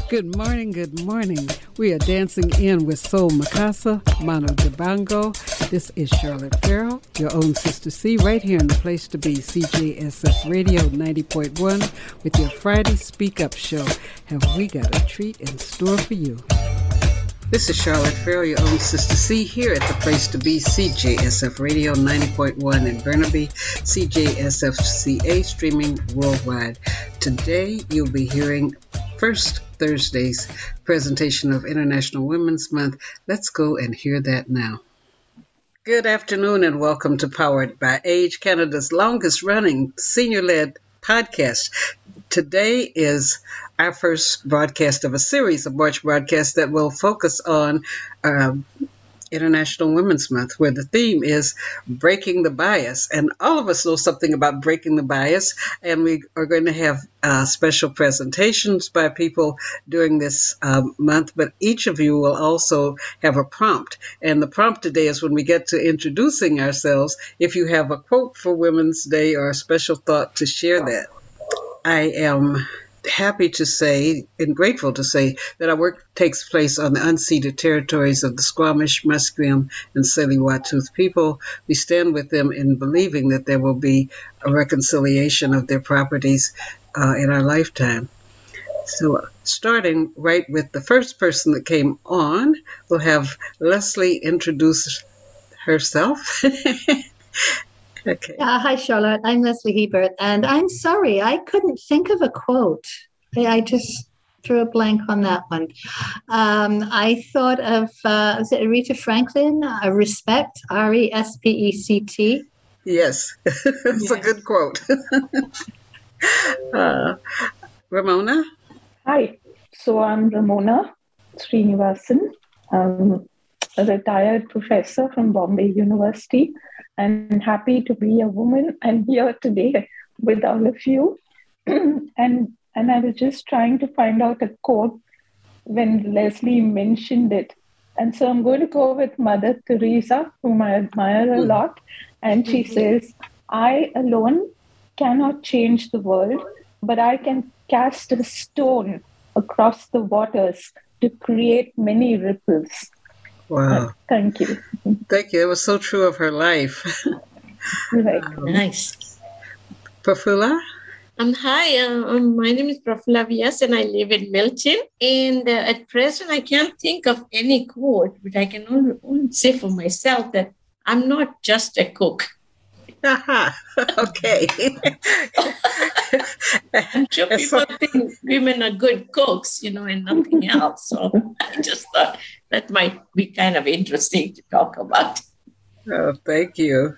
Good morning, good morning. We are dancing in with Soul Mikasa, Mano Dibango. This is Charlotte Farrell, your own Sister C, right here in the place to be, CJSF Radio 90.1, with your Friday Speak Up show. Have we got a treat in store for you? This is Charlotte Farrell, your own Sister C, here at the place to be, CJSF Radio 90.1 in Burnaby, CJSF-CA, streaming worldwide. Today, you'll be hearing First Thursday's presentation of International Women's Month. Let's go and hear that now. Good afternoon and welcome to Powered by Age, Canada's longest-running senior-led podcast. Today is our first broadcast of a series of March broadcasts that will focus on International Women's Month, where the theme is breaking the bias. And all of us know something about breaking the bias, and we are going to have special presentations by people during this month, but each of you will also have a prompt. And the prompt today is when we get to introducing ourselves, if you have a quote for Women's Day or a special thought to share that. I am happy to say and grateful to say that our work takes place on the unceded territories of the Squamish, Musqueam, and Tsleil-Waututh people. We stand with them in believing that there will be a reconciliation of their properties in our lifetime. So starting right with the first person that came on, we'll have Leslie introduce herself. Okay. Hi, Charlotte. I'm Leslie Hebert, and I'm sorry, I couldn't think of a quote. I just threw a blank on that one. I thought of, was it Aretha Franklin? Respect, R-E-S-P-E-C-T. Yes, it's a good quote. Ramona? Hi, so I'm Ramona Srinivasan, a retired professor from Bombay University. I'm happy to be a woman and here today with all of you. And I was just trying to find out a quote when Leslie mentioned it. And so I'm going to go with Mother Teresa, whom I admire a lot. And she says, I alone cannot change the world, but I can cast a stone across the waters to create many ripples. Wow. Thank you. Thank you. It was so true of her life. Right. Nice. Prafula? Hi, my name is Prafula Vyas and I live in Milton. And at present, I can't think of any quote, but I can only say for myself that I'm not just a cook. Okay. I'm sure people think women are good cooks, and nothing else. So I just thought that might be kind of interesting to talk about. Oh, thank you.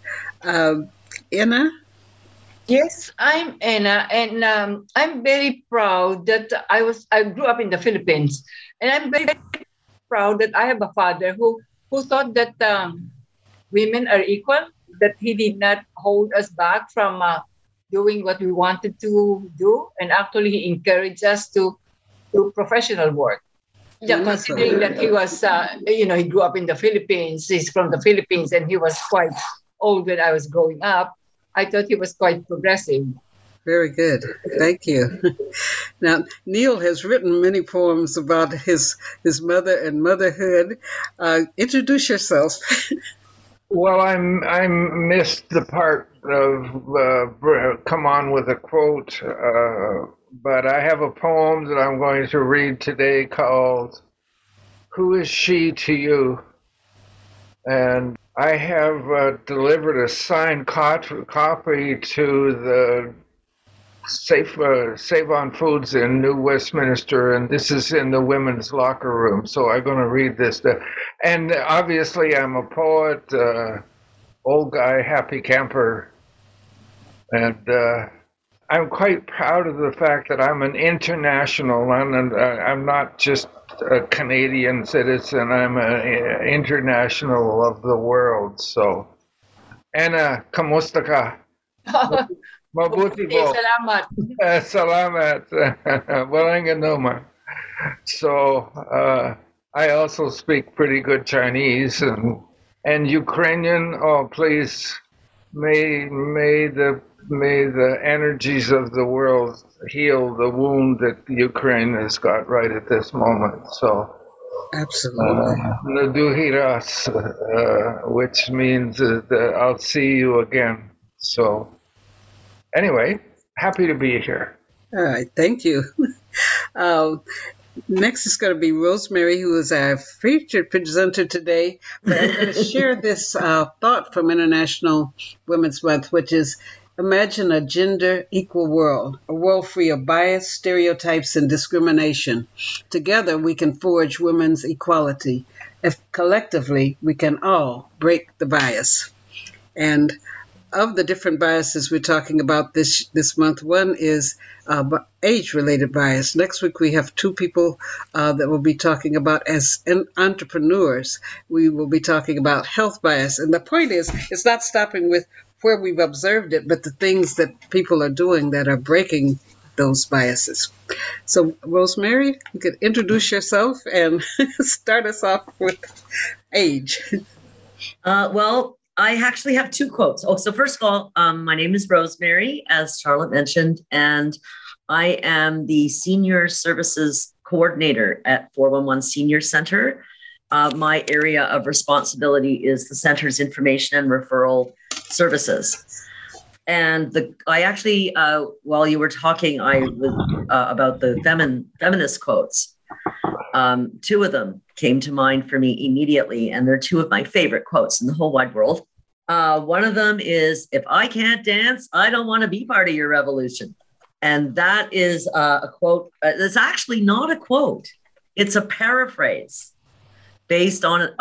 Anna? Yes, I'm Anna, and I'm very proud that I grew up in the Philippines, and I'm very proud that I have a father who thought that women are equal, that he did not hold us back from doing what we wanted to do, and actually he encouraged us to do professional work. Yeah, considering that he was, he grew up in the Philippines, he's from the Philippines, and he was quite old when I was growing up. I thought he was quite progressive. Very good. Thank you. Now, Neil has written many poems about his mother and motherhood. Introduce yourself. Well, I missed the part of come on with a quote, but I have a poem that I'm going to read today called Who Is She to You? And I have delivered a signed copy to the Save On Foods in New Westminster, and this is in the women's locker room. So I'm going to read this. And obviously I'm a poet, old guy, happy camper. And I'm quite proud of the fact that I'm an international, and I'm not just a Canadian citizen, I'm an international of the world. So, Anna, kamusta ka? Mabuti po. Salamat. Salamat. Walang anuma. So, I also speak pretty good Chinese and Ukrainian. Oh, please, may the may the energies of the world heal the wound that Ukraine has got right at this moment. So, Absolutely. Naduhiras, which means that I'll see you again. So, anyway, happy to be here. All right. Thank you. Next is going to be Rosemary, who is our featured presenter today. But I'm going to share this thought from International Women's Month, which is imagine a gender equal world, a world free of bias, stereotypes, and discrimination. Together, we can forge women's equality. If collectively, we can all break the bias. And of the different biases we're talking about this month, one is age-related bias. Next week, we have two people that will be talking about as entrepreneurs. We will be talking about health bias. And the point is, it's not stopping with where we've observed it, but the things that people are doing that are breaking those biases. So, Rosemary, you could introduce yourself and start us off with age. Well, I actually have two quotes. So first of all, my name is Rosemary, as Charlotte mentioned, and I am the Senior Services Coordinator at 411 Senior Center. My area of responsibility is the center's information and referral services. And I actually, while you were talking, I was about the feminist quotes. Two of them came to mind for me immediately, and they're two of my favorite quotes in the whole wide world. One of them is, if I can't dance, I don't want to be part of your revolution. And that is a quote. It's actually not a quote. It's a paraphrase based on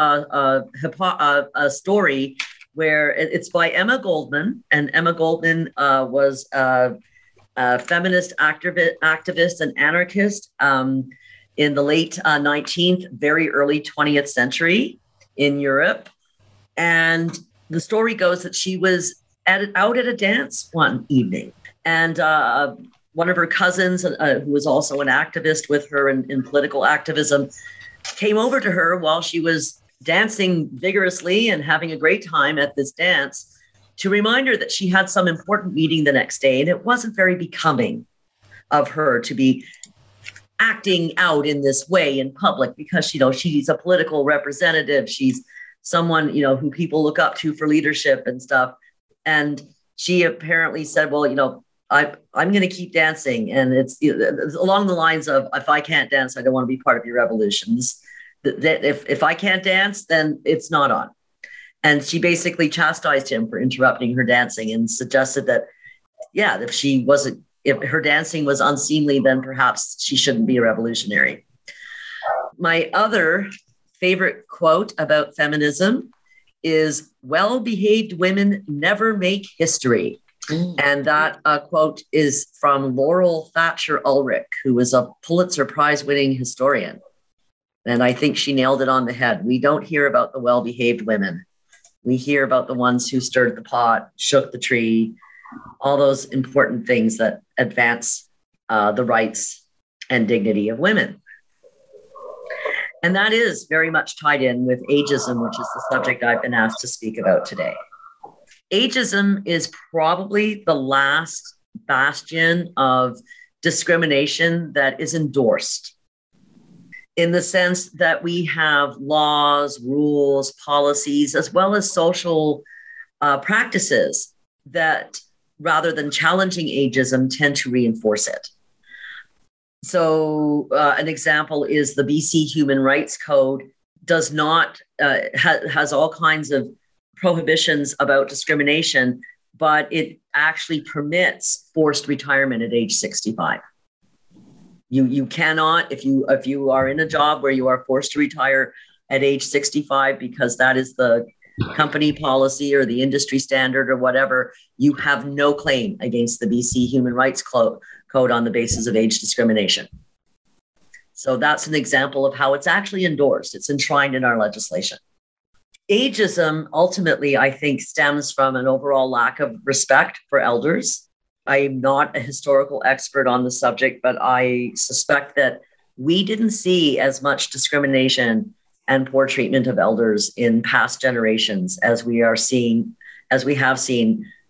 a story where it's by Emma Goldman. And Emma Goldman was a feminist activist and anarchist in the late 19th, very early 20th century in Europe. And the story goes that she was out at a dance one evening, and one of her cousins, who was also an activist with her in political activism, came over to her while she was dancing vigorously and having a great time at this dance to remind her that she had some important meeting the next day, and it wasn't very becoming of her to be acting out in this way in public because, she's a political representative. She's someone, who people look up to for leadership and stuff. And she apparently said, well, I'm going to keep dancing. And it's along the lines of, if I can't dance, I don't want to be part of your revolutions. That if I can't dance, then it's not on. And she basically chastised him for interrupting her dancing and suggested that, if her dancing was unseemly, then perhaps she shouldn't be a revolutionary. My other favorite quote about feminism is, well-behaved women never make history. And that quote is from Laurel Thatcher Ulrich, who is a Pulitzer Prize-winning historian. And I think she nailed it on the head. We don't hear about the well-behaved women. We hear about the ones who stirred the pot, shook the tree, all those important things that advance the rights and dignity of women. And that is very much tied in with ageism, which is the subject I've been asked to speak about today. Ageism is probably the last bastion of discrimination that is endorsed, in the sense that we have laws, rules, policies, as well as social practices that, rather than challenging ageism, tend to reinforce it. So an example is the BC Human Rights Code does not, has all kinds of prohibitions about discrimination, but it actually permits forced retirement at age 65. You cannot, if you are in a job where you are forced to retire at age 65, because that is the company policy or the industry standard or whatever, you have no claim against the BC Human Rights Code on the basis of age discrimination. So that's an example of how it's actually endorsed. It's enshrined in our legislation. Ageism ultimately, I think, stems from an overall lack of respect for elders. I'm not a historical expert on the subject, but I suspect that we didn't see as much discrimination and poor treatment of elders in past generations as we have seen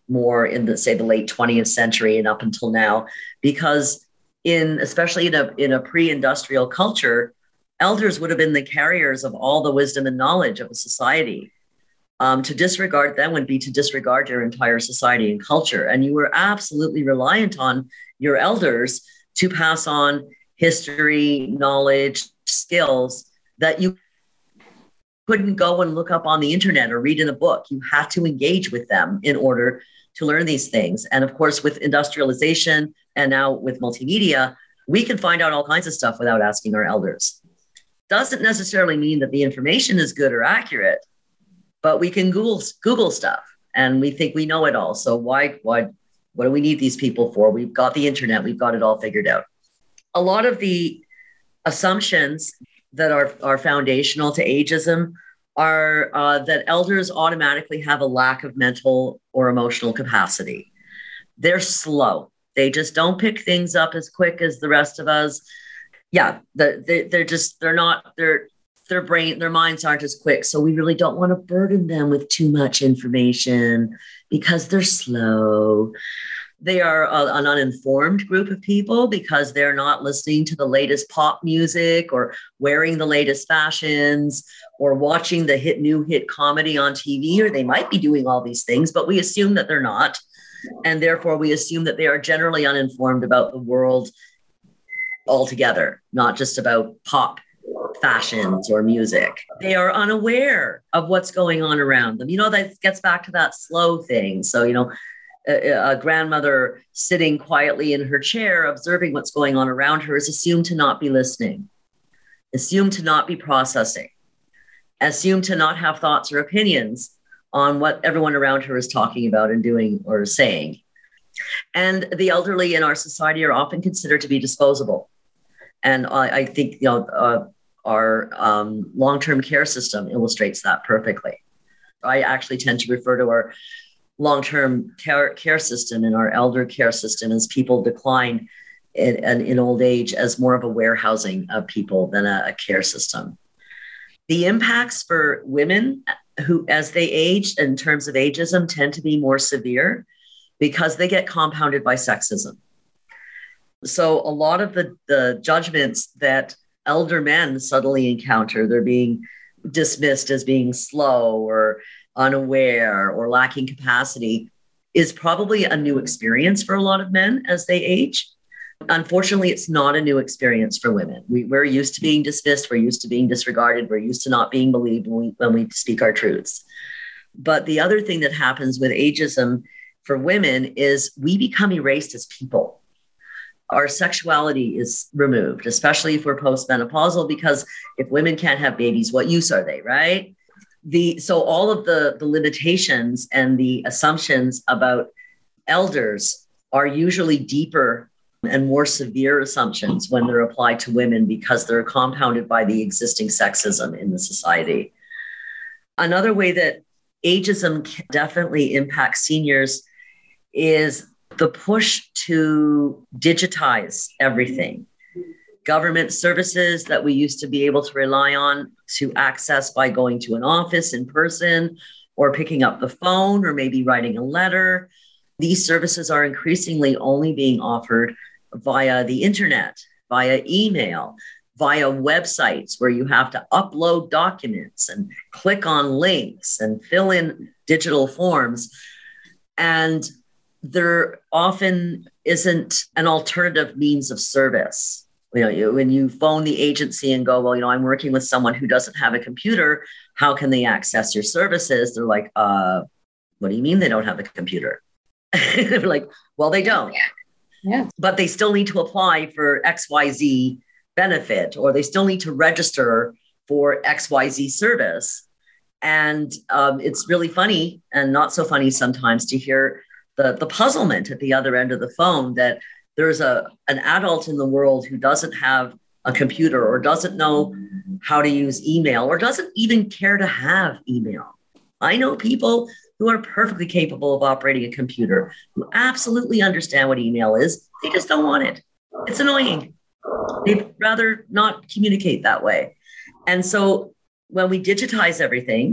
more in the, say, the late 20th century and up until now, because especially in a pre-industrial culture, elders would have been the carriers of all the wisdom and knowledge of a society. To disregard them would be to disregard your entire society and culture. And you were absolutely reliant on your elders to pass on history, knowledge, skills that you couldn't go and look up on the internet or read in a book. You had to engage with them in order to learn these things. And of course, with industrialization and now with multimedia, we can find out all kinds of stuff without asking our elders. Doesn't necessarily mean that the information is good or accurate, but we can Google stuff and we think we know it all. So what do we need these people for? We've got the internet, we've got it all figured out. A lot of the assumptions that are foundational to ageism are that elders automatically have a lack of mental or emotional capacity. They're slow. They just don't pick things up as quick as the rest of us. Yeah, their minds aren't as quick. So we really don't want to burden them with too much information because they're slow. They are an uninformed group of people because they're not listening to the latest pop music or wearing the latest fashions or watching the new hit comedy on TV, or they might be doing all these things, but we assume that they're not. And therefore we assume that they are generally uninformed about the world altogether, not just about pop fashions or music. They are unaware of what's going on around them. That gets back to that slow thing. So, a grandmother sitting quietly in her chair, observing what's going on around her, is assumed to not be listening, assumed to not be processing, assumed to not have thoughts or opinions on what everyone around her is talking about and doing or saying. And the elderly in our society are often considered to be disposable. And I think, our long-term care system illustrates that perfectly. I actually tend to refer to our long-term care system and our elder care system as people decline in old age as more of a warehousing of people than a care system. The impacts for women who, as they age in terms of ageism, tend to be more severe because they get compounded by sexism. So a lot of the judgments that elder men suddenly encounter, they're being dismissed as being slow or unaware or lacking capacity, is probably a new experience for a lot of men as they age. Unfortunately, it's not a new experience for women. We're used to being dismissed. We're used to being disregarded. We're used to not being believed when we speak our truths. But the other thing that happens with ageism for women is we become erased as people. Our sexuality is removed, especially if we're postmenopausal, because if women can't have babies, what use are they, right? So all of the limitations and the assumptions about elders are usually deeper and more severe assumptions when they're applied to women because they're compounded by the existing sexism in the society. Another way that ageism definitely impacts seniors is the push to digitize everything. Government services that we used to be able to rely on to access by going to an office in person or picking up the phone or maybe writing a letter. These services are increasingly only being offered via the internet, via email, via websites where you have to upload documents and click on links and fill in digital forms. And there often isn't an alternative means of service. When you phone the agency and go, well, I'm working with someone who doesn't have a computer, how can they access your services? They're like, what do you mean they don't have a computer? They're like, well, they don't. Yeah. But they still need to apply for XYZ benefit, or they still need to register for XYZ service. And it's really funny and not so funny sometimes to hear the puzzlement at the other end of the phone that there's an adult in the world who doesn't have a computer or doesn't know how to use email or doesn't even care to have email. I know people who are perfectly capable of operating a computer, who absolutely understand what email is. They just don't want it. It's annoying. They'd rather not communicate that way. And so when we digitize everything,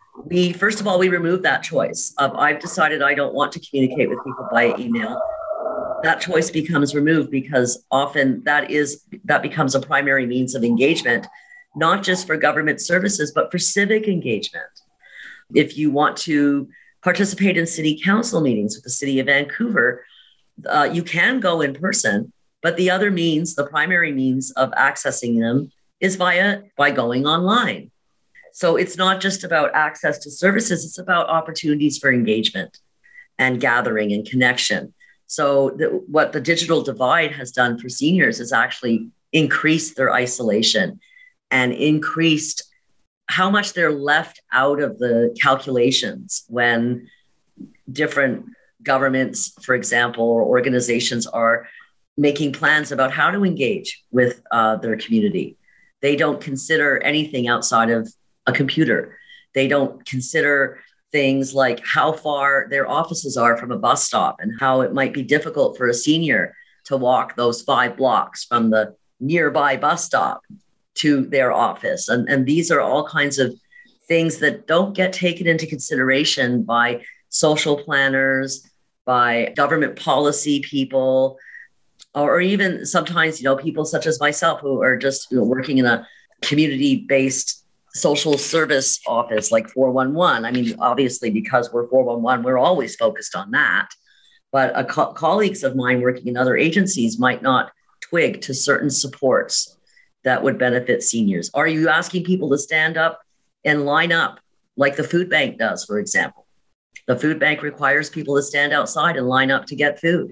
First of all, we remove that choice of I've decided I don't want to communicate with people by email. That choice becomes removed because often that becomes a primary means of engagement, not just for government services, but for civic engagement. If you want to participate in city council meetings with the city of Vancouver, you can go in person, but the other means, the primary means of accessing them is by going online. So it's not just about access to services, it's about opportunities for engagement and gathering and connection. So what the digital divide has done for seniors is actually increased their isolation and increased how much they're left out of the calculations when different governments, for example, or organizations are making plans about how to engage with their community. They don't consider anything outside of a computer. They don't consider things like how far their offices are from a bus stop and how it might be difficult for a senior to walk those 5 blocks from the nearby bus stop to their office. And these are all kinds of things that don't get taken into consideration by social planners, by government policy people, or even sometimes, people such as myself who are just working in a community-based social service office like 411. I mean, obviously, because we're 411, we're always focused on that. But colleagues of mine working in other agencies might not twig to certain supports that would benefit seniors. Are you asking people to stand up and line up like the food bank does, for example? The food bank requires people to stand outside and line up to get food.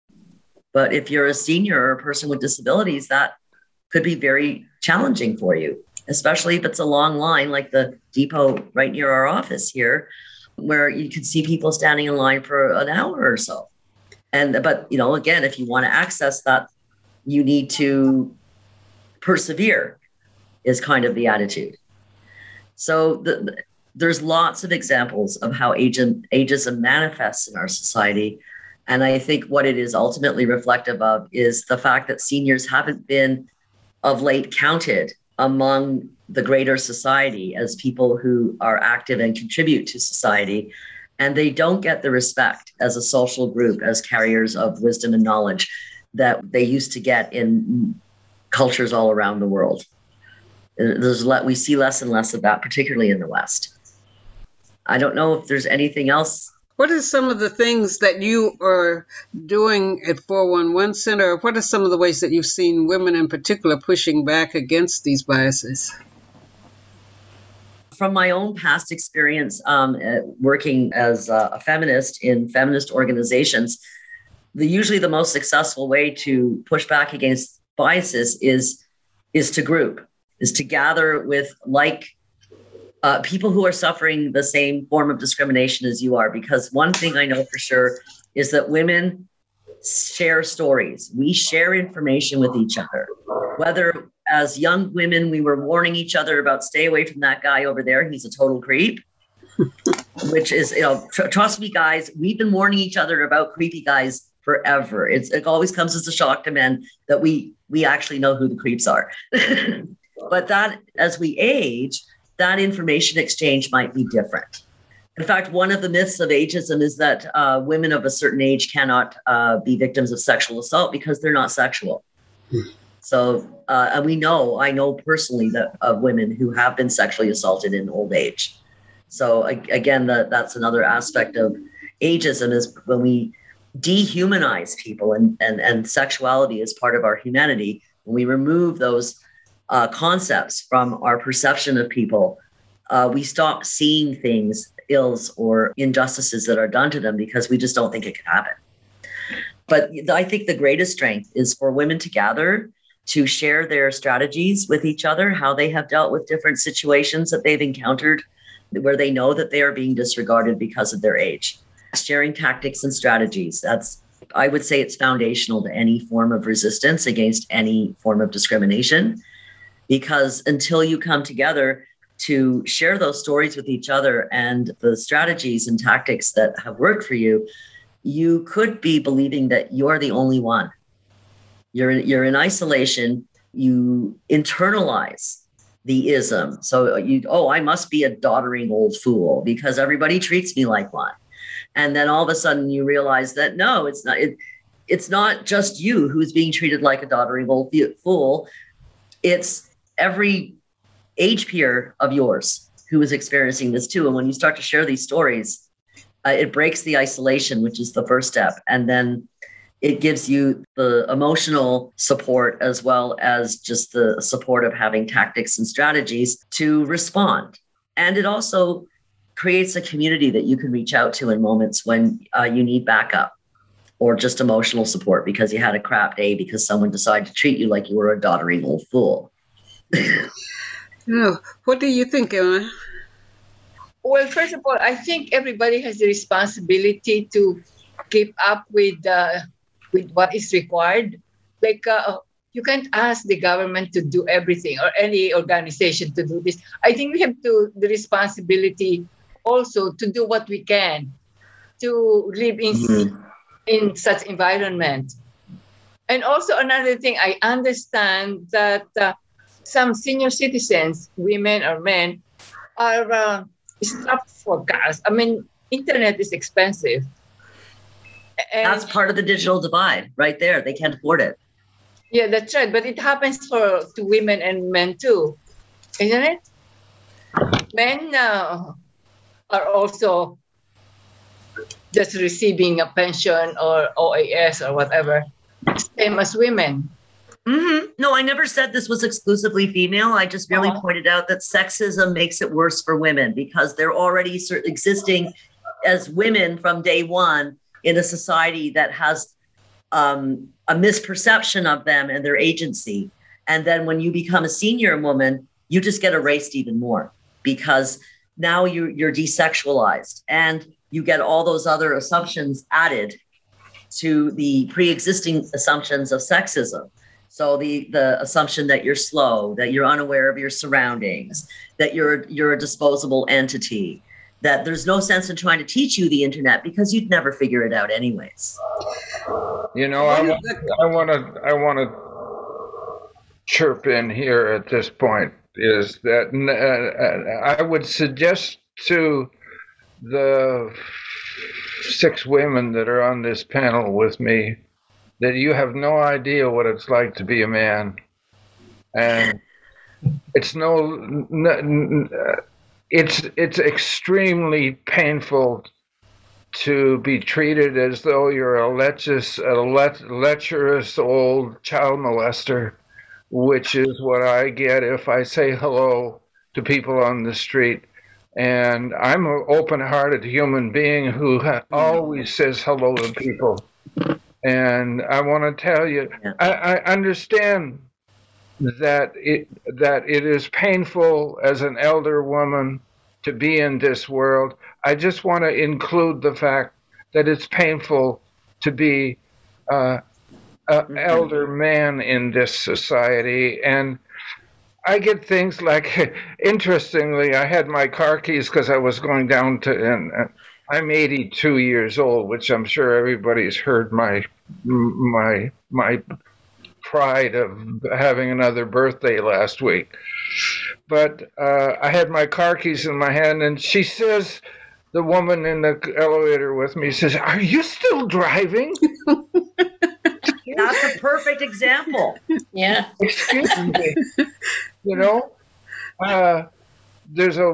But if you're a senior or a person with disabilities, that could be very challenging for you, especially if it's a long line like the depot right near our office here, where you could see people standing in line for an hour or so. But again, if you want to access that, you need to persevere, is kind of the attitude. So there's lots of examples of how ageism manifests in our society. And I think what it is ultimately reflective of is the fact that seniors haven't been of late counted among the greater society as people who are active and contribute to society. And they don't get the respect as a social group, as carriers of wisdom and knowledge that they used to get in cultures all around the world. We see less and less of that, particularly in the West. I don't know if there's anything else. What are some of the things that you are doing at 411 Center? What are some of the ways that you've seen women in particular pushing back against these biases? From my own past experience working as a feminist in feminist organizations, usually the most successful way to push back against biases is to group, is to gather with people who are suffering the same form of discrimination as you are. Because one thing I know for sure is that women share stories. We share information with each other. Whether as young women, we were warning each other about stay away from that guy over there, he's a total creep, which is, trust me, guys, we've been warning each other about creepy guys forever. It always comes as a shock to men that we actually know who the creeps are. But that as we age, that information exchange might be different. In fact, one of the myths of ageism is that women of a certain age cannot be victims of sexual assault because they're not sexual. So and I know personally that of women who have been sexually assaulted in old age. So again, that's another aspect of ageism, is when we dehumanize people and sexuality as part of our humanity, when we remove those concepts from our perception of people, we stop seeing things, ills or injustices that are done to them because we just don't think it can happen. But I think the greatest strength is for women to gather, to share their strategies with each other, how they have dealt with different situations that they've encountered where they know that they are being disregarded because of their age. Sharing tactics and strategies, I would say it's foundational to any form of resistance against any form of discrimination. Because until you come together to share those stories with each other and the strategies and tactics that have worked for you, you could be believing that you're the only one. You're in isolation. You internalize the ism. So I must be a doddering old fool because everybody treats me like one. And then all of a sudden you realize that no, it's not. It's not just you who's being treated like a doddering old fool. It's every age peer of yours who is experiencing this too. And when you start to share these stories, it breaks the isolation, which is the first step. And then it gives you the emotional support as well as just the support of having tactics and strategies to respond. And it also creates a community that you can reach out to in moments when you need backup or just emotional support because you had a crap day because someone decided to treat you like you were a doddering old fool. What do you think, Emma? Well, first of all, I think everybody has the responsibility to keep up with what is required. Like you can't ask the government to do everything or any organization to do this. I think we have the responsibility also to do what we can to live in such environment. And also another thing, I understand that some senior citizens, women or men, are strapped for cash. I mean, internet is expensive. And that's part of the digital divide right there. They can't afford it. Yeah, that's right. But it happens to women and men too, isn't it? Men are also just receiving a pension or OAS or whatever, same as women. Mm-hmm. No, I never said this was exclusively female. I just really pointed out that sexism makes it worse for women because they're already existing as women from day one in a society that has a misperception of them and their agency. And then when you become a senior woman, you just get erased even more because now you're desexualized and you get all those other assumptions added to the pre-existing assumptions of sexism. So the assumption that you're slow, that you're unaware of your surroundings, that you're a disposable entity, that there's no sense in trying to teach you the internet because you'd never figure it out anyways. You know, I want to chirp in here at this point is that I would suggest to the 6 women that are on this panel with me that you have no idea what it's like to be a man. And it's it's extremely painful to be treated as though you're a lecherous old child molester, which is what I get if I say hello to people on the street. And I'm an open-hearted human being who always says hello to people. And I want to tell you, I understand that it is painful as an elder woman to be in this world. I just want to include the fact that it's painful to be an elder man in this society. And I get things like, interestingly, I had my car keys because I was going down to, and I'm 82 years old, which I'm sure everybody's heard my pride of having another birthday last week. But I had my car keys in my hand, and she says, the woman in the elevator with me says, "Are you still driving?" That's a perfect example. Yeah. Excuse me. You know, there's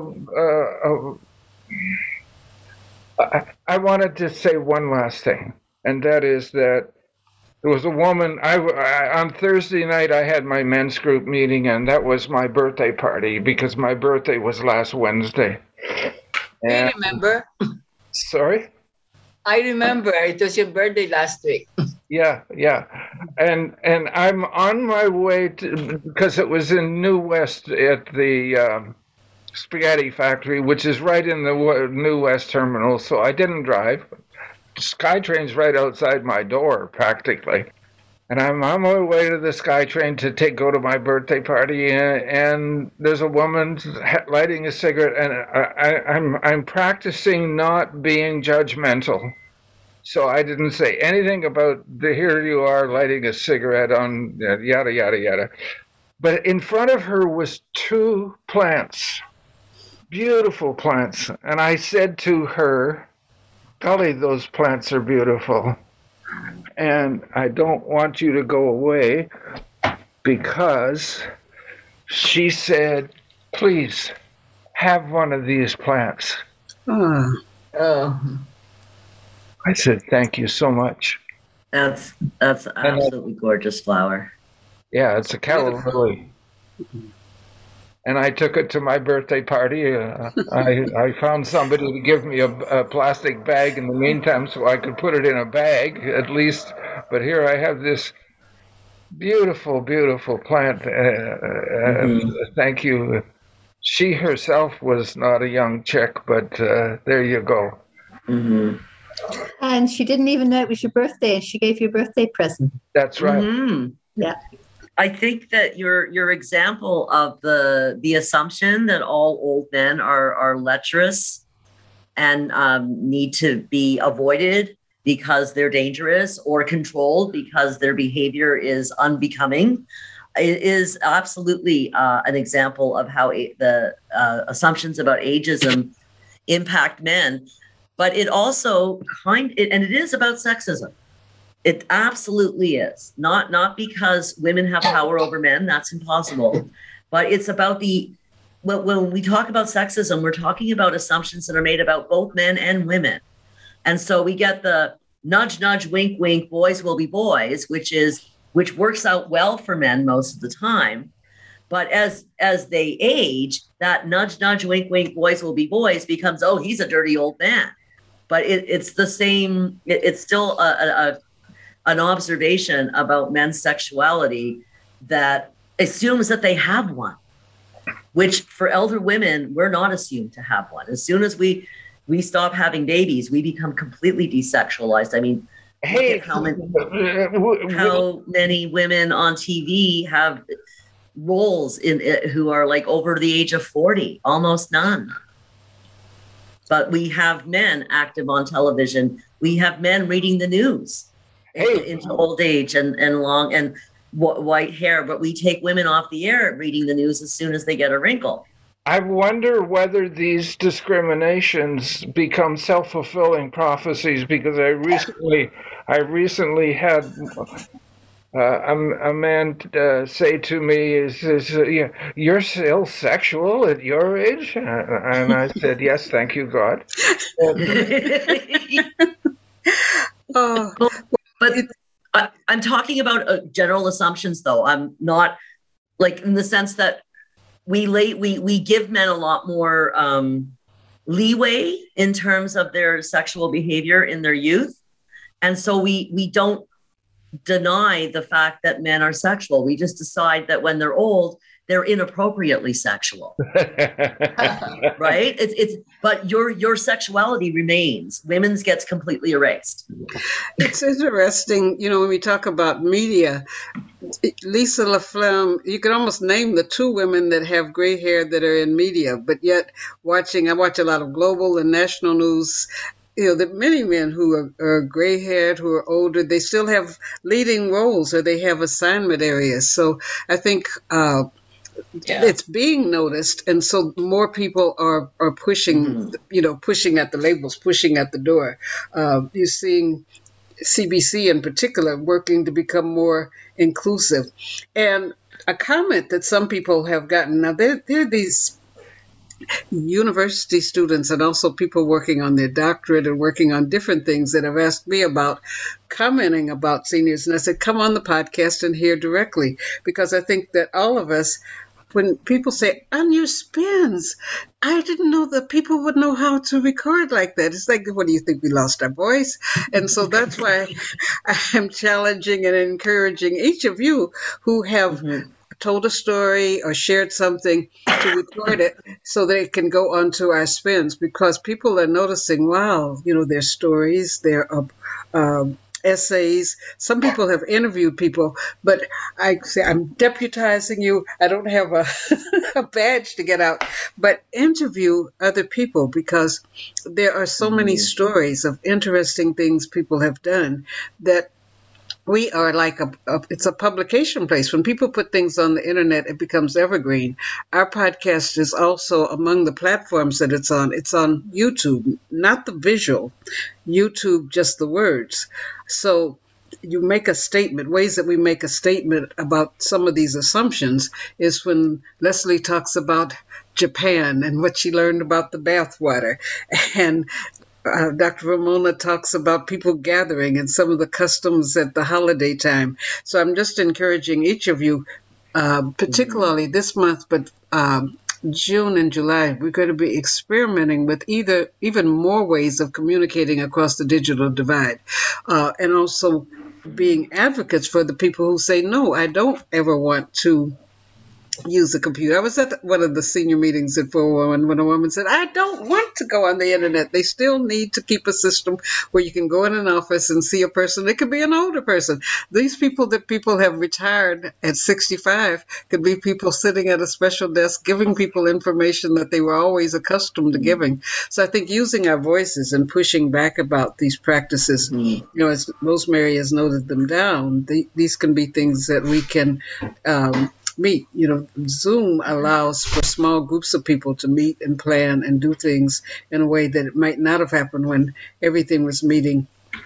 I wanted to say one last thing, and that is that there was a woman, on Thursday night, I had my men's group meeting, and that was my birthday party because my birthday was last Wednesday. I remember. Sorry? I remember. It was your birthday last week. Yeah. And I'm on my way to, because it was in New West at the Spaghetti Factory, which is right in the New West terminal, so I didn't drive. SkyTrain's right outside my door, practically. And I'm on my way to the SkyTrain to go to my birthday party, and there's a woman lighting a cigarette, and I'm practicing not being judgmental. So I didn't say anything about here you are lighting a cigarette on yada, yada, yada. But in front of her was 2 plants, beautiful plants. And I said to her, golly, those plants are beautiful. And I don't want you to go away, because she said, please have one of these plants. Oh. I said, thank you so much. That's absolutely gorgeous flower. Yeah, it's a calla lily. And I took it to my birthday party. I found somebody to give me a plastic bag in the meantime so I could put it in a bag at least. But here I have this beautiful, beautiful plant. Thank you. She herself was not a young chick, but there you go. Mm-hmm. And she didn't even know it was your birthday, and she gave you a birthday present. That's right. Mm-hmm. Yeah. I think that your example of the assumption that all old men are lecherous and need to be avoided because they're dangerous, or controlled because their behavior is unbecoming, is absolutely an example of how the assumptions about ageism impact men. But it also and it is about sexism. It absolutely is. Not because women have power over men, that's impossible. But it's about when we talk about sexism, we're talking about assumptions that are made about both men and women. And so we get the nudge, nudge, wink, wink, boys will be boys, which works out well for men most of the time. But as they age, that nudge, nudge, wink, wink, boys will be boys becomes, oh, he's a dirty old man. But it's the same. It's still an observation about men's sexuality that assumes that they have one, which for elder women, we're not assumed to have one. As soon as we stop having babies, we become completely desexualized. I mean, Hey, how many women on TV have roles who are like over the age of 40? Almost none. But we have men active on television. We have men reading the news into old age and long and white hair. But we take women off the air reading the news as soon as they get a wrinkle. I wonder whether these discriminations become self-fulfilling prophecies, because I recently had a man say to me, says, "You're still sexual at your age?" And I said, "Yes, thank you, God." But I'm talking about general assumptions, though. I'm not like in the sense that we give men a lot more leeway in terms of their sexual behavior in their youth, and so we don't deny the fact that men are sexual. We just decide that when they're old, they're inappropriately sexual. Right? But your sexuality remains. Women's gets completely erased. It's interesting, when we talk about media, Lisa LaFlamme, you could almost name the 2 women that have gray hair that are in media, but yet I watch a lot of global and national news. That many men who are gray-haired, who are older, they still have leading roles or they have assignment areas. So I think it's being noticed, and so more people are pushing, pushing at the labels, pushing at the door. You're seeing CBC in particular working to become more inclusive. And a comment that some people have gotten, now there are these university students and also people working on their doctorate and working on different things that have asked me about commenting about seniors. And I said, come on the podcast and hear directly, because I think that all of us, when people say, on your spins, I didn't know that people would know how to record like that. It's like, what do you think, we lost our voice? And so that's why I'm challenging and encouraging each of you who have told a story or shared something to record it so that it can go onto our spins, because people are noticing, wow, their stories, their essays. Some people have interviewed people, but I say, I'm deputizing you. I don't have a badge to get out, but interview other people, because there are so many stories of interesting things people have done that we are like it's a publication place. When people put things on the internet, it becomes evergreen. Our podcast is also among the platforms that it's on. It's on YouTube, not the visual, YouTube, just the words. So you make a statement. Ways that we make a statement about some of these assumptions is when Leslie talks about Japan and what she learned about the bathwater, and Dr. Ramona talks about people gathering and some of the customs at the holiday time. So I'm just encouraging each of you, particularly this month, but June and July, we're going to be experimenting with even more ways of communicating across the digital divide, and also being advocates for the people who say, no, I don't ever want to use a computer. I was at one of the senior meetings at 411 when a woman said, I don't want to go on the internet. They still need to keep a system where you can go in an office and see a person. It could be an older person. These people that people have retired at 65 could be people sitting at a special desk giving people information that they were always accustomed to giving. So I think using our voices and pushing back about these practices, as Rosemary has noted them down, these can be things that we can meet. Zoom allows for small groups of people to meet and plan and do things in a way that it might not have happened when everything was meeting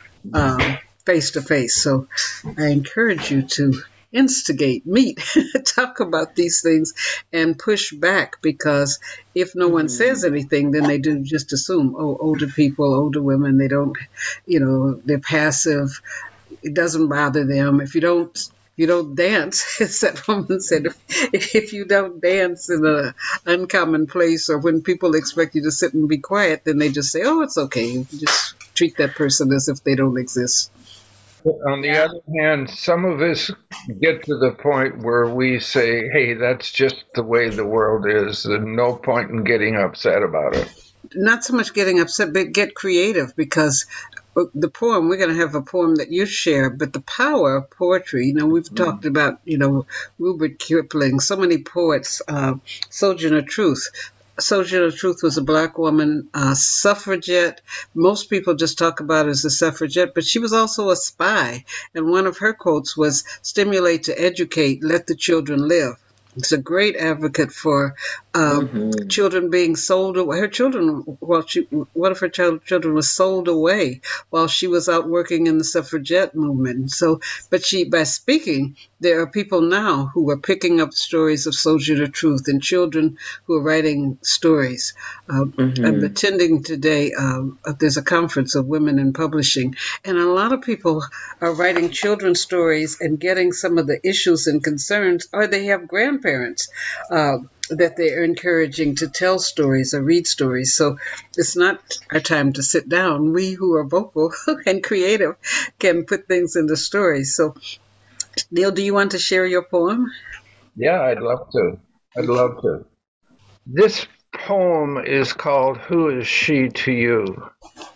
face to face. So I encourage you to instigate, meet, talk about these things and push back, because if no one says anything, then they do just assume, older people, older women, they don't, they're passive. It doesn't bother them. If you don't dance, as that woman said, if you don't dance in an uncommon place, or when people expect you to sit and be quiet, then they just say, it's okay. You just treat that person as if they don't exist. On the other hand, some of us get to the point where we say, hey, that's just the way the world is, and no point in getting upset about it. Not so much getting upset, but get creative, because the poem, we're going to have a poem that you share, but the power of poetry, we've talked about, Rudyard Kipling, so many poets, Sojourner Truth. Sojourner Truth was a Black woman, suffragette. Most people just talk about her as a suffragette, but she was also a spy. And one of her quotes was, stimulate to educate, let the children live. It's a great advocate for children being sold away. Her children, one of her children was sold away while she was out working in the suffragette movement. So, but by speaking, there are people now who are picking up stories of Sojourner Truth and children who are writing stories. I'm attending today, there's a conference of women in publishing, and a lot of people are writing children's stories and getting some of the issues and concerns, or they have grandparents that they're encouraging to tell stories or read stories. So it's not our time to sit down. We who are vocal and creative can put things into stories. So, Neil, do you want to share your poem? Yeah, I'd love to. This poem is called Who Is She to You?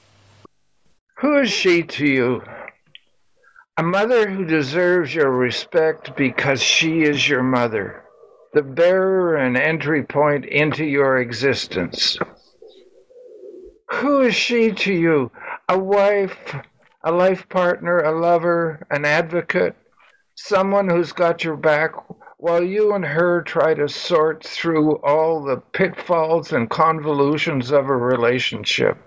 Who is she to you? A mother who deserves your respect because she is your mother, the bearer and entry point into your existence. Who is she to you? A wife, a life partner, a lover, an advocate, someone who's got your back while you and her try to sort through all the pitfalls and convolutions of a relationship.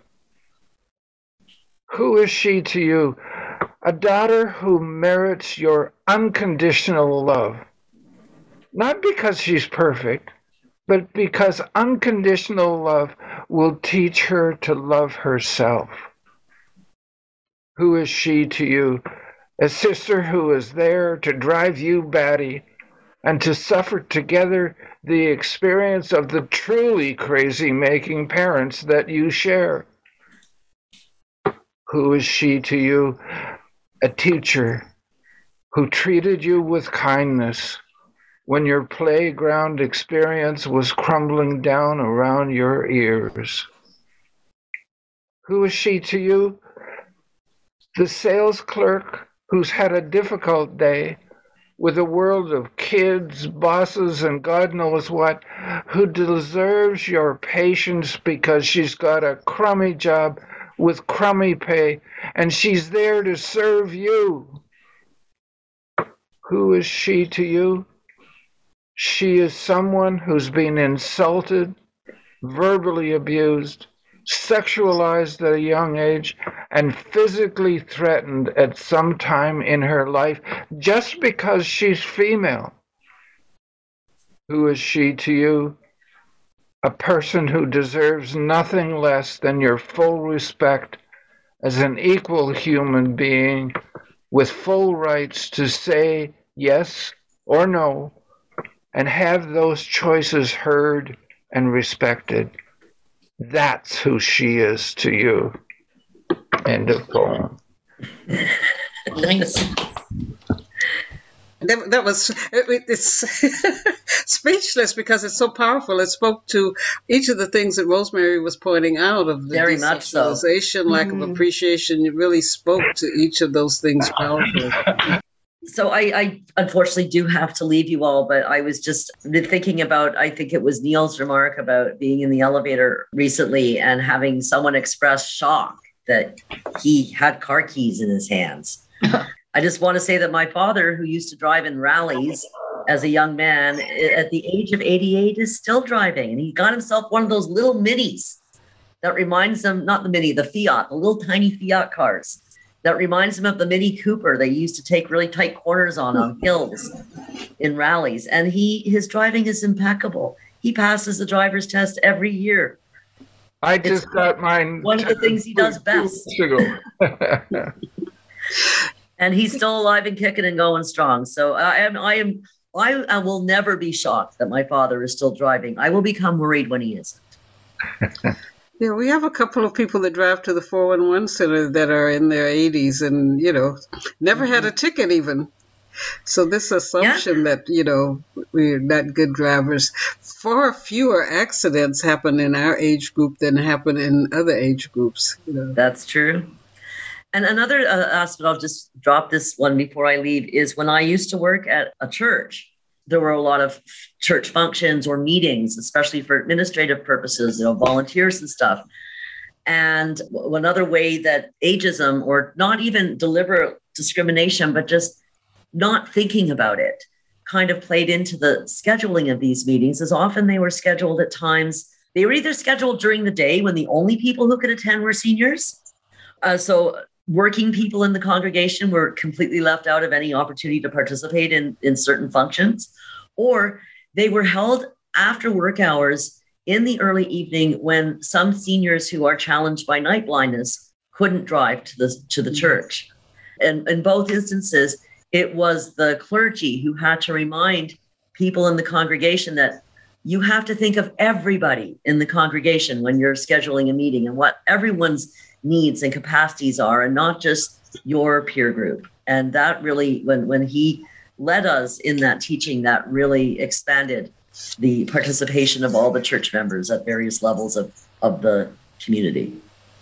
Who is she to you? A daughter who merits your unconditional love. Not because she's perfect, but because unconditional love will teach her to love herself. Who is she to you? A sister who is there to drive you batty and to suffer together the experience of the truly crazy-making parents that you share. Who is she to you? A teacher who treated you with kindness when your playground experience was crumbling down around your ears. Who is she to you? The sales clerk who's had a difficult day with a world of kids, bosses, and God knows what, who deserves your patience because she's got a crummy job with crummy pay, and she's there to serve you. Who is she to you? She is someone who's been insulted, verbally abused, sexualized at a young age, and physically threatened at some time in her life just because she's female. Who is she to you? A person who deserves nothing less than your full respect as an equal human being with full rights to say yes or no and have those choices heard and respected. That's who she is to you. End of poem. Nice. That was, it's speechless because it's so powerful. It spoke to each of the things that Rosemary was pointing out of the Very much so. desexualization, lack of appreciation. It really spoke to each of those things powerfully. So I unfortunately do have to leave you all, but I was just thinking about, I think it was Neil's remark about being in the elevator recently and having someone express shock that he had car keys in his hands. I just want to say that my father, who used to drive in rallies as a young man, at the age of 88 is still driving. And he got himself one of those little minis that reminds him, not the Mini, the Fiat, the little tiny Fiat cars that reminds him of the Mini Cooper they used to take really tight corners on hills in rallies. And his driving is impeccable. He passes the driver's test every year. I just got mine. One of the things he does best. And he's still alive and kicking and going strong. So I will never be shocked that my father is still driving. I will become worried when he isn't. Yeah, we have a couple of people that drive to the 411 center that are in their 80s and, never had a ticket even. So this assumption that, we're not good drivers, far fewer accidents happen in our age group than happen in other age groups. That's true. And another aspect, I'll just drop this one before I leave, is when I used to work at a church, there were a lot of church functions or meetings, especially for administrative purposes, volunteers and stuff. And another way that ageism, or not even deliberate discrimination, but just not thinking about it, kind of played into the scheduling of these meetings, is often they were scheduled at times. They were either scheduled during the day when the only people who could attend were seniors. So working people in the congregation were completely left out of any opportunity to participate in certain functions, or they were held after work hours in the early evening when some seniors who are challenged by night blindness couldn't drive to the church. And in both instances, it was the clergy who had to remind people in the congregation that you have to think of everybody in the congregation when you're scheduling a meeting and what everyone's needs and capacities are, and not just your peer group. And that really, when he led us in that teaching, that really expanded the participation of all the church members at various levels of the community.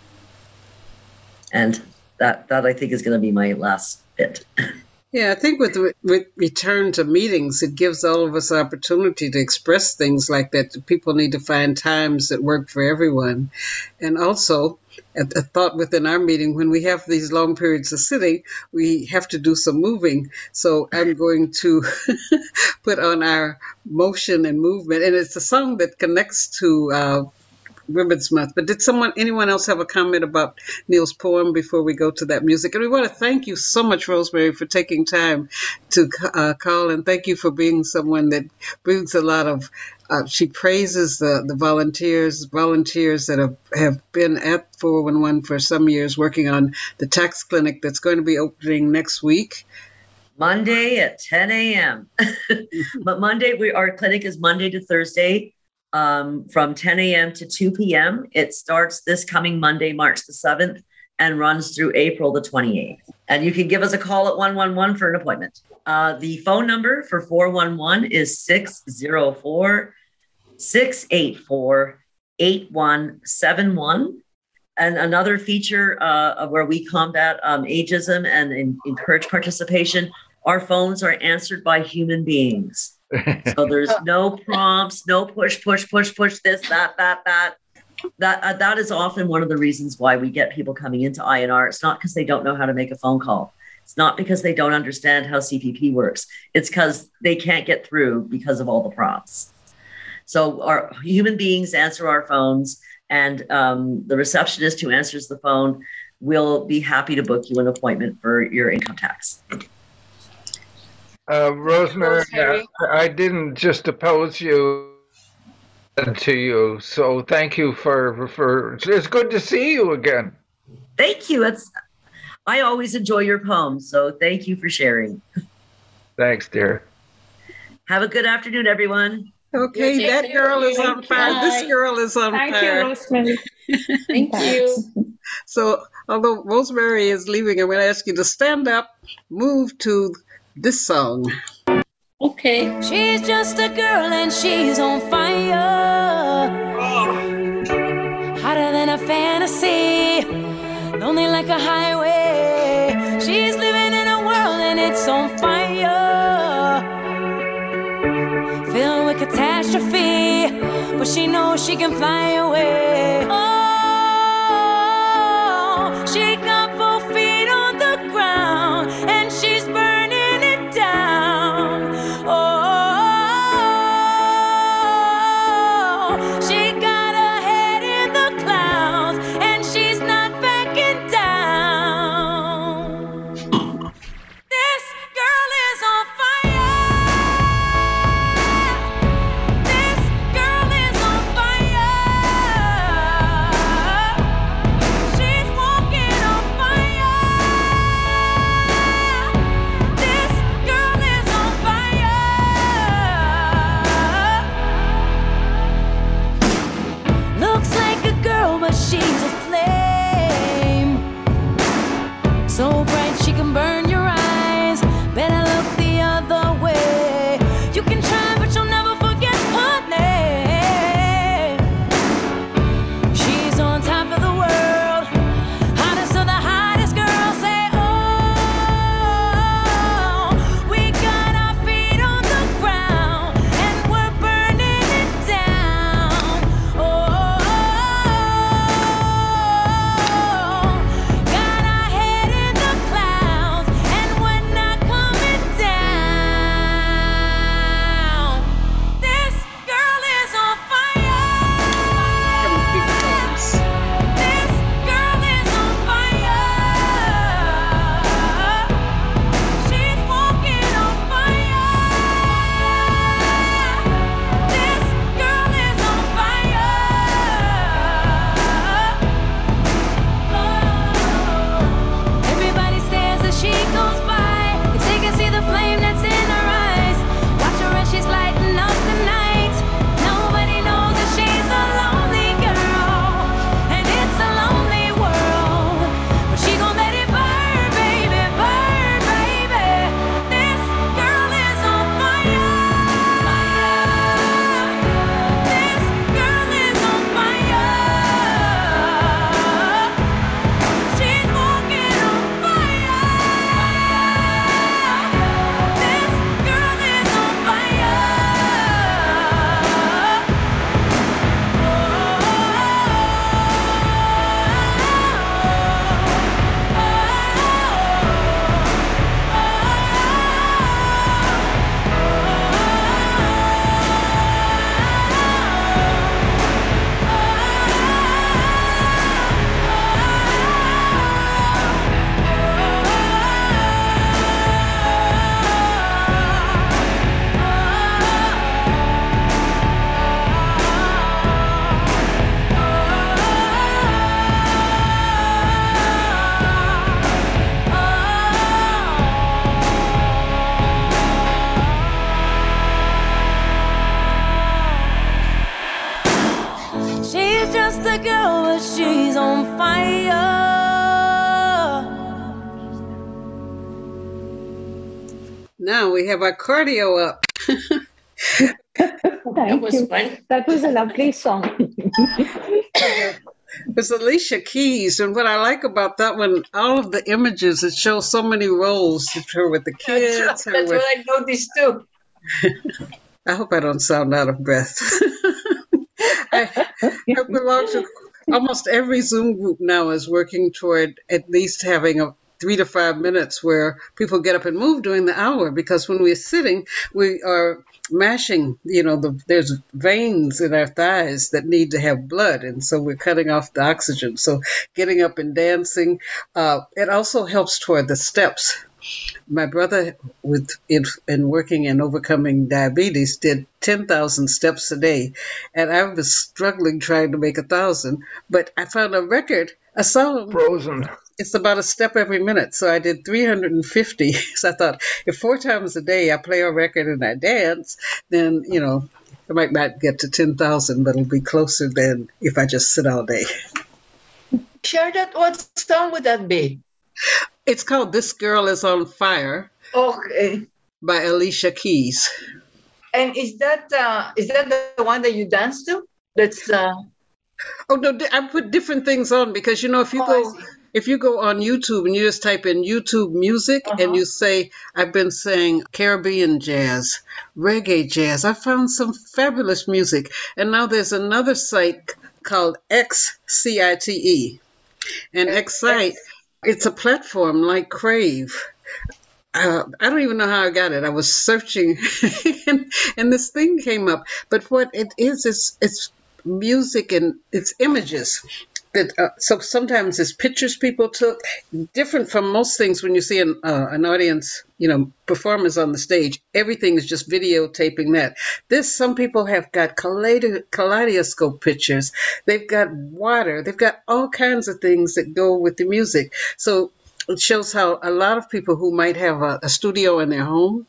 And that I think is going to be my last bit. Yeah, I think with return to meetings, it gives all of us opportunity to express things like that. People need to find times that work for everyone. And also, a thought within our meeting, when we have these long periods of sitting, we have to do some moving. So I'm going to put on our motion and movement. And it's a song that connects to Women's Month. But did anyone else have a comment about Neil's poem before we go to that music? And we want to thank you so much, Rosemary, for taking time to call, and thank you for being someone that brings a lot of, she praises the volunteers that have been at 411 for some years working on the tax clinic that's going to be opening next week. Monday at 10 a.m. But our clinic is Monday to Thursday, from 10 a.m. to 2 p.m. It starts this coming Monday, March the 7th, and runs through April the 28th. And you can give us a call at 111 for an appointment. The phone number for 411 is 604-684-8171. And another feature of where we combat ageism and encourage participation, our phones are answered by human beings. So there's no prompts, no push, this, that. That is often one of the reasons why we get people coming into INR. It's not because they don't know how to make a phone call. It's not because they don't understand how CPP works. It's because they can't get through because of all the prompts. So our human beings answer our phones, and the receptionist who answers the phone will be happy to book you an appointment for your income tax. Rosemary, I didn't just oppose you to you, so thank you for it's good to see you again. Thank you. I always enjoy your poems, so thank you for sharing. Thanks, dear. Have a good afternoon, everyone. Okay, that girl is on fire. This girl is on fire. Thank you, Rosemary. Thank you. So, although Rosemary is leaving, I'm going to ask you to stand up, move to this song. Okay. She's just a girl and she's on fire. Hotter than a fantasy, lonely like a highway. She's living in a world and it's on fire, filled with catastrophe, but she knows she can fly away. Oh, she got both feet on the ground and she's burning it down. Oh, she got her head in the clouds and she's not backing down. This girl is on fire. This girl is on fire. She's walking on fire. This girl is on fire. Looks like a girl, but she's a flame. So bright she can burn your eyes. Better look the other way. You can try, but you'll never forget her name. She's on top of the world, hottest of the hottest girls. Say, oh, we got our feet on the ground and we're burning it down. Oh, got our head in the clouds and we're not coming down. This girl is on fire. Come big songs. This girl is on fire. She's walking on fire. This girl is on fire. Everybody stares as she goes by. They can see the flame that's in her eyes. Watch her as she's lighting up the night. Nobody knows that she's a lonely girl, and it's a lonely world. But she gon' let it burn, baby, burn, baby. This girl is on fire. This girl is on fire. She's walking on fire. This girl is on fire. She's just a girl, but she's on fire. Now we have our cardio up. Thank was you. fun. That was a lovely song. It's Alicia Keys, and what I like about that one, all of the images, it shows so many roles. Her with the kids. That's her what with, I noticed too. I hope I don't sound out of breath. I belong to almost every Zoom group now is working toward at least having 3 to 5 minutes where people get up and move during the hour, because when we're sitting, we are mashing, there's veins in our thighs that need to have blood, and so we're cutting off the oxygen. So getting up and dancing, it also helps toward the steps. My brother, in working and overcoming diabetes, did 10,000 steps a day, and I was struggling trying to make 1,000. But I found a song. Frozen. It's about a step every minute, so I did 350. So I thought, if 4 times a day I play a record and I dance, then I might not get to 10,000, but it'll be closer than if I just sit all day. Share that. What song would that be? It's called "This Girl Is on Fire." Okay. By Alicia Keys. And is that the one that you dance to? That's. Oh no, I put different things on because if you go on YouTube and you just type in YouTube music and you say, I've been saying Caribbean jazz, reggae jazz, I found some fabulous music. And now there's another site called XCITE. And Excite, it's a platform like Crave. I don't even know how I got it. I was searching and this thing came up. But what it is, it's music and it's images. So sometimes it's pictures people took, different from most things when you see an audience, performers on the stage. Everything is just videotaping that. Some people have got kaleidoscope pictures. They've got water. They've got all kinds of things that go with the music. So it shows how a lot of people who might have a studio in their home,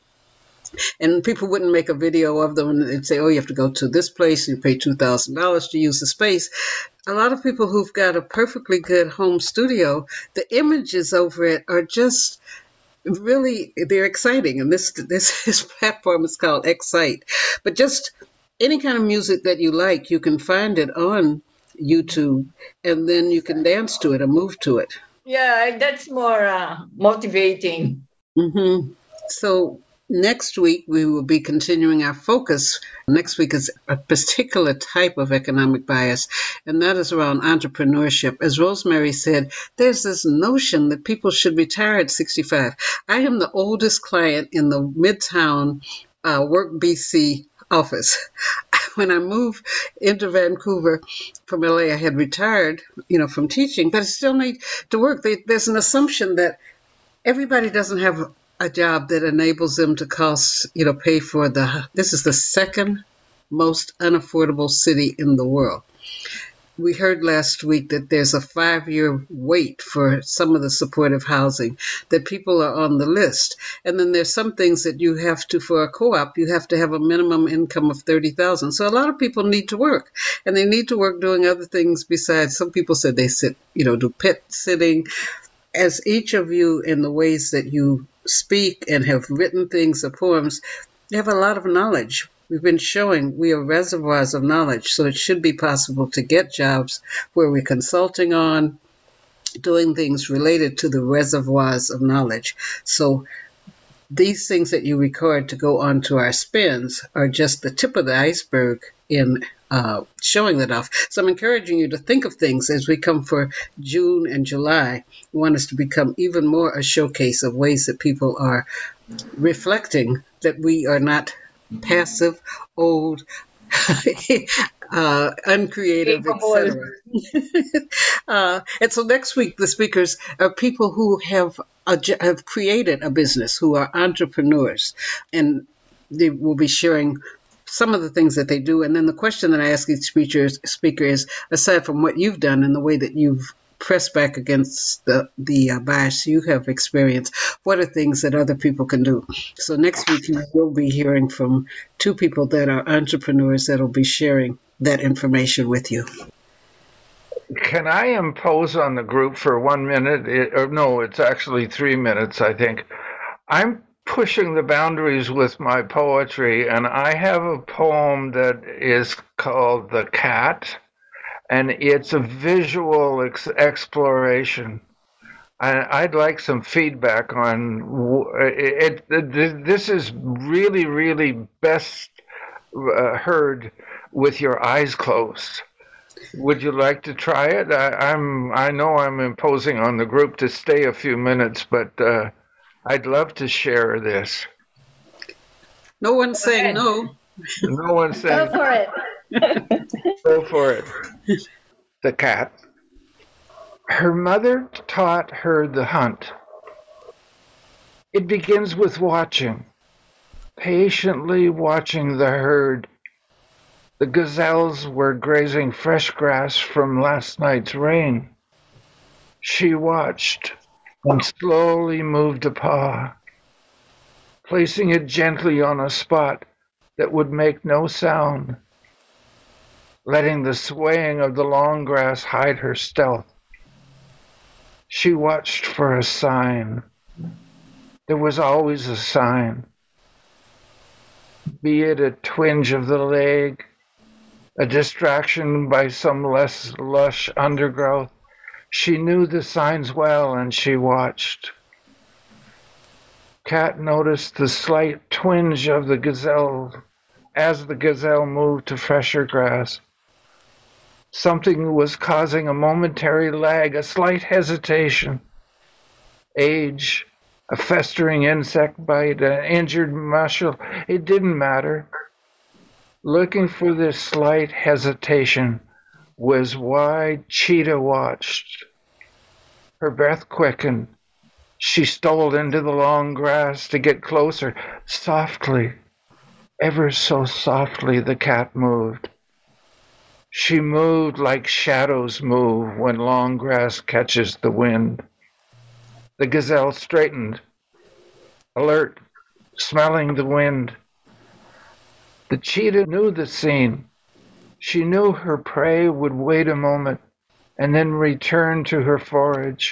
and people wouldn't make a video of them and they'd say, oh, you have to go to this place, you pay $2,000 to use the space. A lot of people who've got a perfectly good home studio, the images over it are just really, they're exciting. And this platform is called Excite. But just any kind of music that you like, you can find it on YouTube, and then you can dance to it or move to it. Yeah, that's more motivating. Mm-hmm. So next week, we will be continuing our focus. Next week is a particular type of economic bias, and that is around entrepreneurship. As Rosemary said, there's this notion that people should retire at 65. I am the oldest client in the Midtown Work BC office. When I moved into Vancouver from LA, I had retired, from teaching, but I still need to work. There's an assumption that everybody doesn't have a job that enables them to pay for this is the second most unaffordable city in the world. We heard last week that there's a 5-year wait for some of the supportive housing, that people are on the list. And then there's some things that you have to, for a co-op, you have to have a minimum income of $30,000. So a lot of people need to work, and they need to work doing other things besides. Some people said they do pet sitting. As each of you, in the ways that you speak and have written things or poems, you have a lot of knowledge. We've been showing we are reservoirs of knowledge, so it should be possible to get jobs where we're consulting on, doing things related to the reservoirs of knowledge. So these things that you record to go onto our spins are just the tip of the iceberg in showing that off. So I'm encouraging you to think of things as we come for June and July. We want us to become even more a showcase of ways that people are reflecting that we are not passive, old, uncreative, etc. And so next week, the speakers are people who have created a business, who are entrepreneurs, and they will be sharing some of the things that they do. And then the question that I ask each speaker is, aside from what you've done and the way that you've pressed back against the bias you have experienced, what are things that other people can do? So next week, you will be hearing from 2 people that are entrepreneurs that will be sharing that information with you. Can I impose on the group for 1 minute? It's actually 3 minutes, I think. I'm pushing the boundaries with my poetry, and I have a poem that is called The Cat, and it's a visual exploration. I'd like some feedback on it. This is really, really best heard with your eyes closed. Would you like to try it? I know I'm imposing on the group to stay a few minutes, but I'd love to share this. No one's saying no. No one's saying Go for it. Go for it. The cat. Her mother taught her the hunt. It begins with watching, patiently watching the herd. The gazelles were grazing fresh grass from last night's rain. She watched and slowly moved a paw, placing it gently on a spot that would make no sound, letting the swaying of the long grass hide her stealth. She watched for a sign. There was always a sign, be it a twinge of the leg, a distraction by some less lush undergrowth. She knew the signs well, and she watched. Cat noticed the slight twinge of the gazelle as the gazelle moved to fresher grass. Something was causing a momentary lag, a slight hesitation. Age, a festering insect bite, an injured muscle, it didn't matter. Looking for this slight hesitation was why Cheetah watched. Her breath quickened. She stole into the long grass to get closer. Softly, ever so softly, the cat moved. She moved like shadows move when long grass catches the wind. The gazelle straightened, alert, smelling the wind. The cheetah knew the scene. She knew her prey would wait a moment and then return to her forage.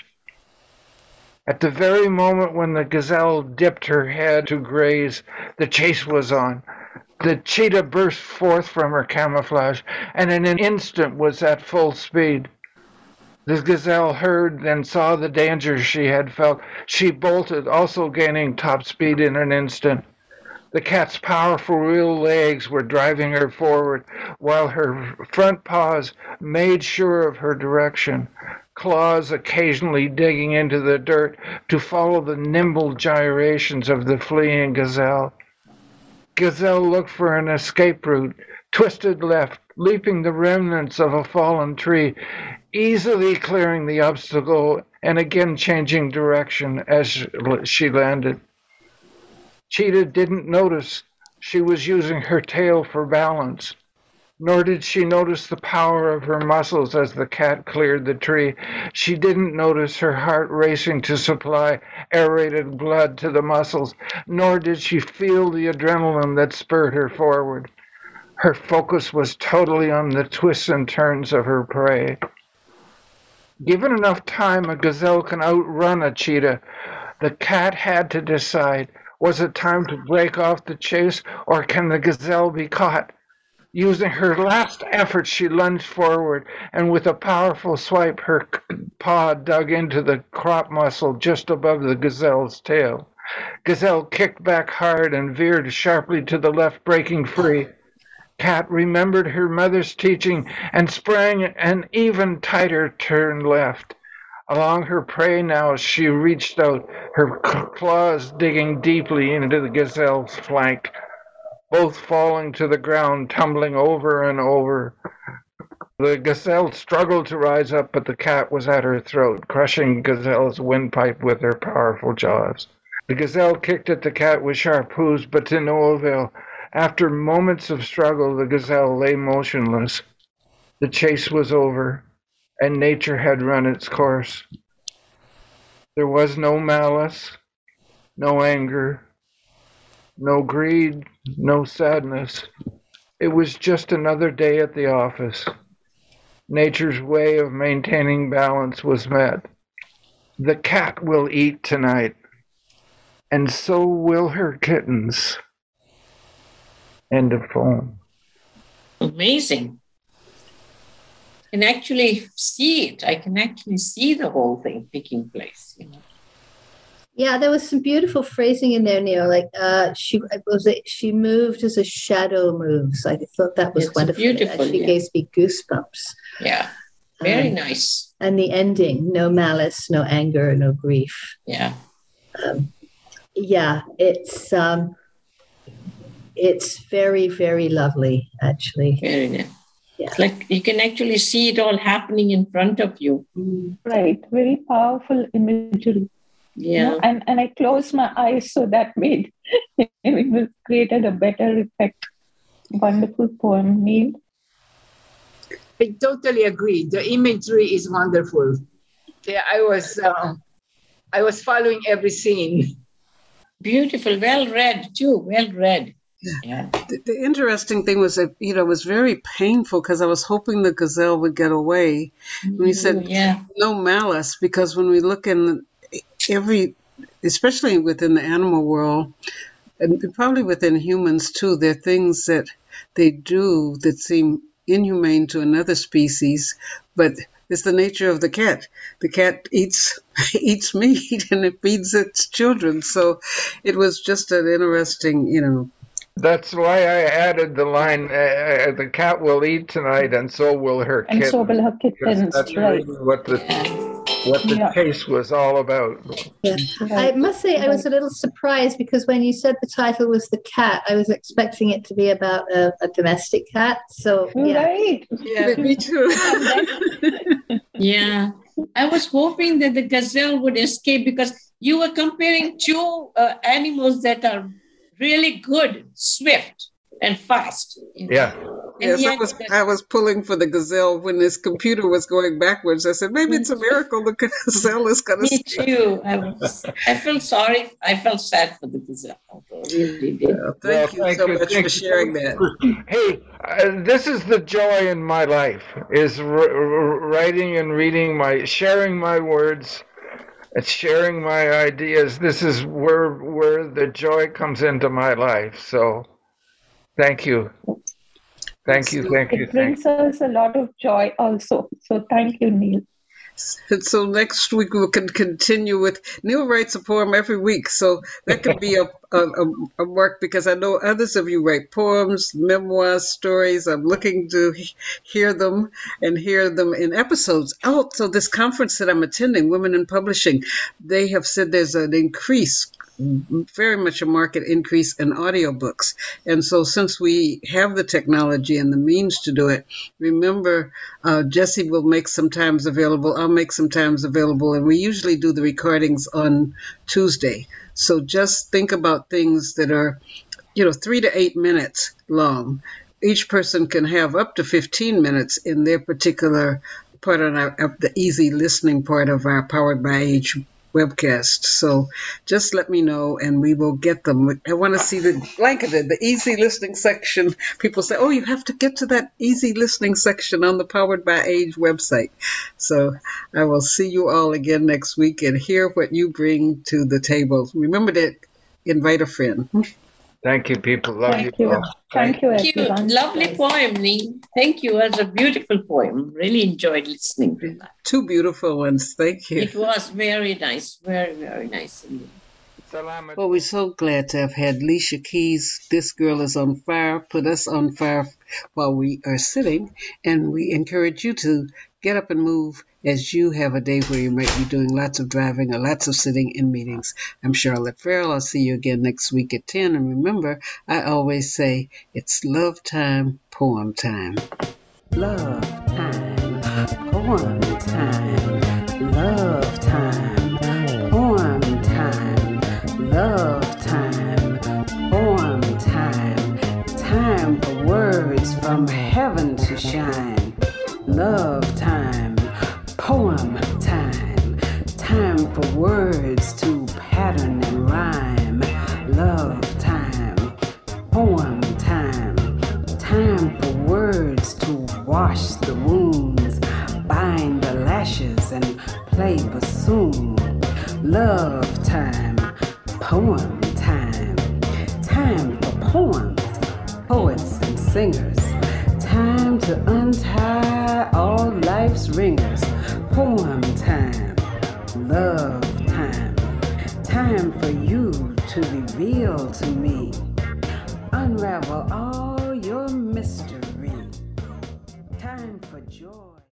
At the very moment when the gazelle dipped her head to graze, the chase was on. The cheetah burst forth from her camouflage and in an instant was at full speed. The gazelle heard, then saw the danger she had felt. She bolted, also gaining top speed in an instant. The cat's powerful rear legs were driving her forward, while her front paws made sure of her direction, claws occasionally digging into the dirt to follow the nimble gyrations of the fleeing gazelle. Gazelle looked for an escape route, twisted left, leaping the remnants of a fallen tree, easily clearing the obstacle and again changing direction as she landed. Cheetah didn't notice she was using her tail for balance, nor did she notice the power of her muscles as the cat cleared the tree. She didn't notice her heart racing to supply aerated blood to the muscles, nor did she feel the adrenaline that spurred her forward. Her focus was totally on the twists and turns of her prey. Given enough time, a gazelle can outrun a cheetah. The cat had to decide, was it time to break off the chase, or can the gazelle be caught? Using her last effort, she lunged forward, and with a powerful swipe, her paw dug into the crop muscle just above the gazelle's tail. Gazelle kicked back hard and veered sharply to the left, breaking free. Cat remembered her mother's teaching and sprang an even tighter turn left. Along her prey now, she reached out, her claws digging deeply into the gazelle's flank, both falling to the ground, tumbling over and over. The gazelle struggled to rise up, but the cat was at her throat, crushing Gazelle's windpipe with her powerful jaws. The gazelle kicked at the cat with sharp hooves, but to no avail. After moments of struggle, the gazelle lay motionless. The chase was over, and nature had run its course. There was no malice, no anger, no greed, no sadness. It was just another day at the office. Nature's way of maintaining balance was met. The cat will eat tonight, and so will her kittens. End of poem. Amazing. I can actually see it. I can actually see the whole thing taking place. Yeah, there was some beautiful phrasing in there, Neil. Like she moved as a shadow moves. I thought that was It's wonderful. beautiful, It actually gave me goosebumps. Yeah, very nice. And the ending: no malice, no anger, no grief. Yeah, it's very, very lovely, actually. very nice. Yeah. It's like you can actually see it all happening in front of you. Right. Very powerful imagery. Yeah. And I closed my eyes, so that made it created a better effect. Wonderful poem, Neil. I totally agree. The imagery is wonderful. Yeah, I was following every scene. Beautiful, well read too. Well read. Yeah. The interesting thing was that, it was very painful because I was hoping the gazelle would get away. When you said no malice, because when we look in especially within the animal world, and probably within humans too, there are things that they do that seem inhumane to another species, but it's the nature of the cat. The cat eats meat and it feeds its children. So it was just an interesting, That's why I added the line, the cat will eat tonight and so will her kittens. And so will her kittens, That's right. really what the case was all about. Yeah. I must say I was a little surprised because when you said the title was The Cat, I was expecting it to be about a domestic cat. So, Right. Yeah, me too. Yeah. I was hoping that the gazelle would escape because you were comparing two animals that are really good, swift, and fast. Yeah. Yes, I was pulling for the gazelle when this computer was going backwards. I said, maybe it's a miracle the gazelle is going to Me too. I felt sorry. I felt sad for the gazelle. I really did. Thank you so much for sharing that. Hey, this is the joy in my life, is writing and reading, sharing my words, and sharing my ideas. This is where the joy comes into my life. So thank you. Thank you. It brings us a lot of joy also. So thank you, Neil. And so next week we can continue with, Neil writes a poem every week, so that could be a work, because I know others of you write poems, memoirs, stories. I'm looking to hear them in episodes. Oh, so this conference that I'm attending, Women in Publishing, they have said there's an increase, very much a market increase in audiobooks. And so since we have the technology and the means to do it, remember, Jesse will make some times available. I'll make some times available. And we usually do the recordings on Tuesday. So just think about things that are, 3 to 8 minutes long. Each person can have up to 15 minutes in their particular part of the easy listening part of our Powered by Age webcast. So just let me know and we will get them. I want to see the easy listening section. People say, oh, you have to get to that easy listening section on the Powered by Age website. So I will see you all again next week and hear what you bring to the table. Remember to invite a friend. Thank you, people. Love you. Thank you, everyone. Lovely poem, Lee. Thank you. It was a beautiful poem. Really enjoyed listening to that. 2 beautiful ones. Thank you. It was very nice. Very, very nice. Well, we're so glad to have had Leisha Keys. This Girl is on Fire. Put us on fire while we are sitting. And we encourage you to get up and move as you have a day where you might be doing lots of driving or lots of sitting in meetings. I'm Charlotte Farrell. I'll see you again next week at 10. And remember, I always say it's love time, poem time. Love time, poem time. Love time, poem time. Love time, poem time. Time for words from heaven to shine. Love time, poem time. Time for words to pattern and rhyme. Love time, poem time. Time for words to wash the wounds, bind the lashes and play bassoon. Love time, poem time. Time for poems, poets and singers. Time to untie all life's ringers. Poem time, love time. Time to reveal to me. Unravel all your mystery. Time for joy.